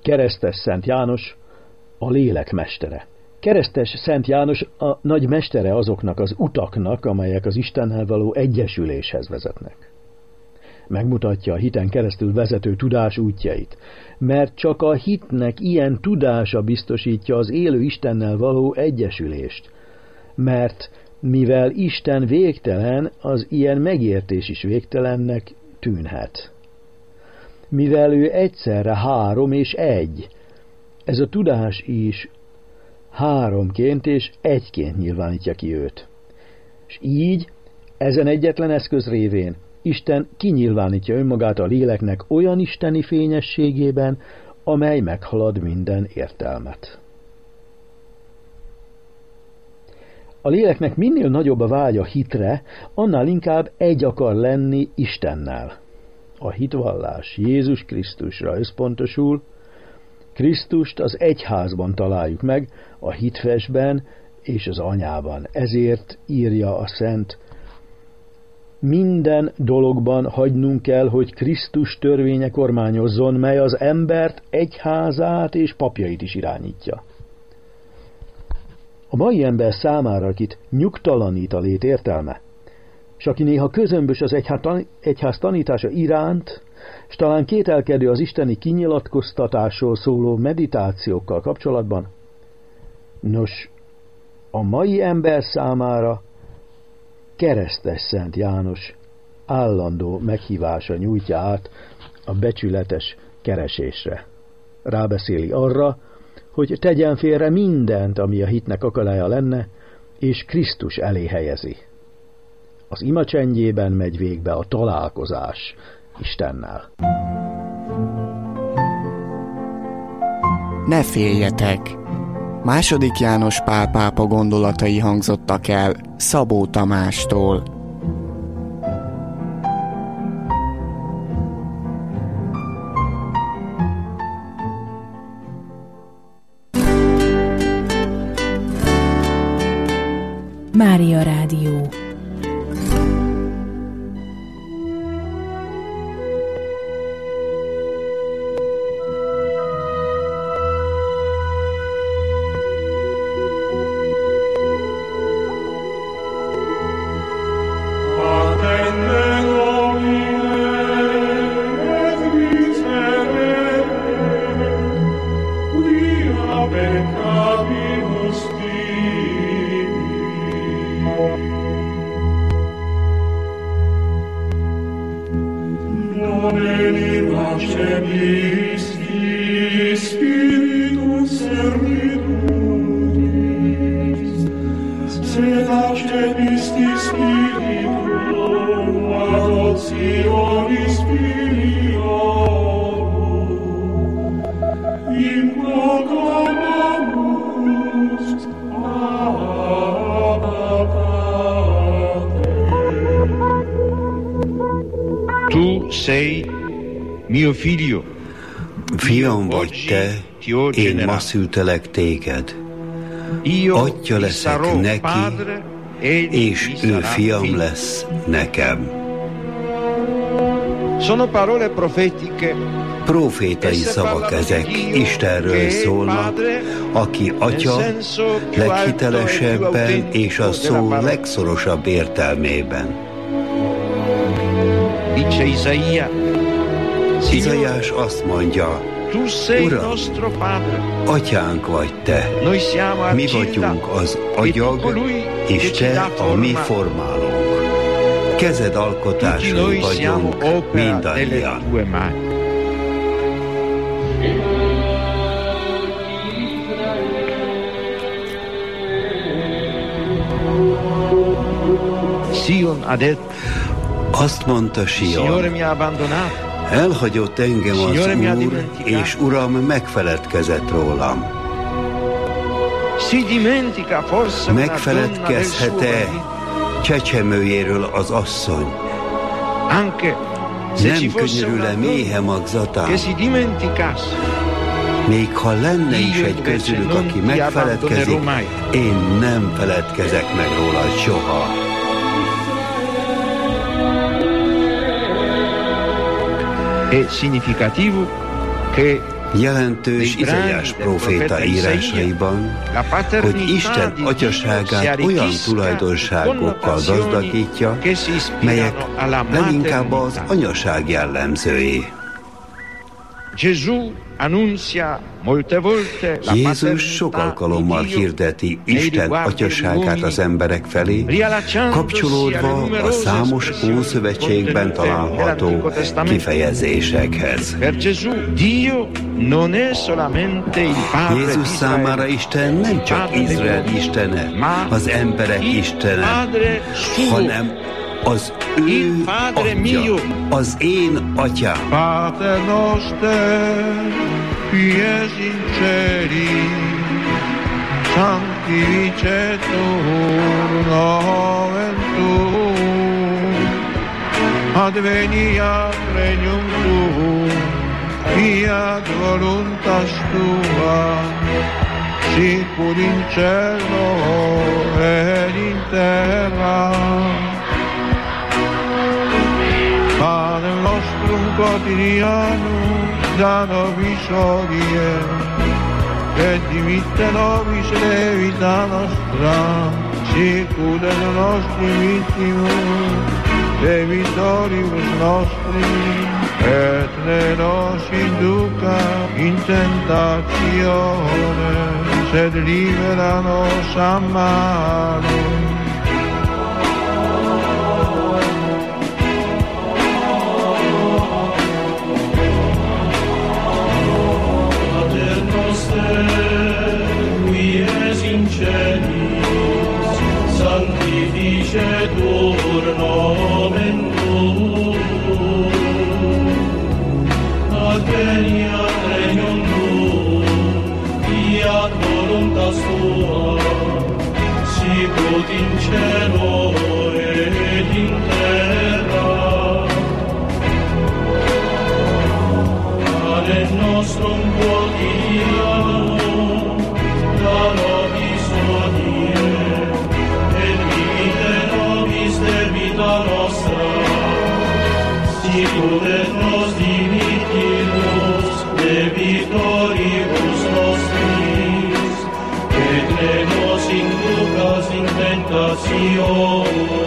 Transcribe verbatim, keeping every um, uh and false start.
Keresztes Szent János a lélek mestere. Keresztes Szent János a nagy mestere azoknak az utaknak, amelyek az Istennel való egyesüléshez vezetnek. Megmutatja a hiten keresztül vezető tudás útjait, mert csak a hitnek ilyen tudása biztosítja az élő Istennel való egyesülést, mert mivel Isten végtelen, az ilyen megértés is végtelennek tűnhet. Mivel ő egyszerre három és egy, ez a tudás is háromként és egyként nyilvánítja ki őt. És így, ezen egyetlen eszköz révén Isten kinyilvánítja önmagát a léleknek olyan isteni fényességében, amely meghalad minden értelmet. A léleknek minél nagyobb a vágya hitre, annál inkább egy akar lenni Istennel. A hitvallás Jézus Krisztusra összpontosul, Krisztust az egyházban találjuk meg, a hitvesben és az anyában. Ezért írja a Szent: minden dologban hagynunk kell, hogy Krisztus törvénye kormányozzon, mely az embert, egyházát és papjait is irányítja. A mai ember számára, akit nyugtalanít a lét értelme, és aki néha közömbös az egyház tanítása iránt, és talán kételkedő az isteni kinyilatkoztatásról szóló meditációkkal kapcsolatban, nos, a mai ember számára Keresztes Szent János állandó meghívása nyújtja át a becsületes keresésre. Rábeszéli arra, hogy tegyen félre mindent, ami a hitnek akadálya lenne, és Krisztus elé helyezi. Az ima csendjében megy végbe a találkozás Istennel. Ne féljetek! Második János Pál pápa gondolatai hangzottak el Szabó Tamástól. Mária Rádió. Fiam vagy te, én ma szültelek téged. Atya leszek neki, és ő fiam lesz nekem. Profétai szavak ezek, Istenről szólnak, aki atya leghitelesebben és a szó legszorosabb értelmében. Izaiás azt mondja: Uram, atyánk vagy te, mi vagyunk az agyag, és te a mi formálónk. Kezed alkotásai vagyunk mindannyian. Azt mondta Sion: elhagyott engem az Úr, és Uram megfeledkezett rólam. Megfeledkezhet-e csecsemőjéről az asszony? Nem könyörül-e méhe magzatán? Még ha lenne is egy közülük, aki megfeledkezik, én nem feledkezek meg róla soha. Jelentős Izaiás próféta írásaiban, hogy Isten atyaságát olyan tulajdonságokkal gazdagítja, melyek leginkább az anyaság jellemzői. Jézus sok alkalommal hirdeti Isten atyaságát az emberek felé, kapcsolódva a számos Ószövetségben található kifejezésekhez. Jézus számára Isten nem csak Izrael istene, az emberek istene, hanem az ő atya, az én atyám. Pater noster, qui es in celi, sanctificetur nomen tuum, adveniat regnum tuum, fiat voluntas tua, sicur in cielo et in terra. Panem nostrum quotidianum da nobis hodie, et dimitte nobis levita nostra, sicur et nostri vittimus, debitoribus nostri, et ne nos induca in tentatione, sed libera nos a malo. Sanctificetur nomen tuum, adveniat regnum tuum, fiat voluntas tua, sicut in cielo et in terra. Panem nostrum quotidianum da nobis hodie, debita nostra, sicur et nos dimittimus debitoribus nostris, et ne nos inducas in tentatione,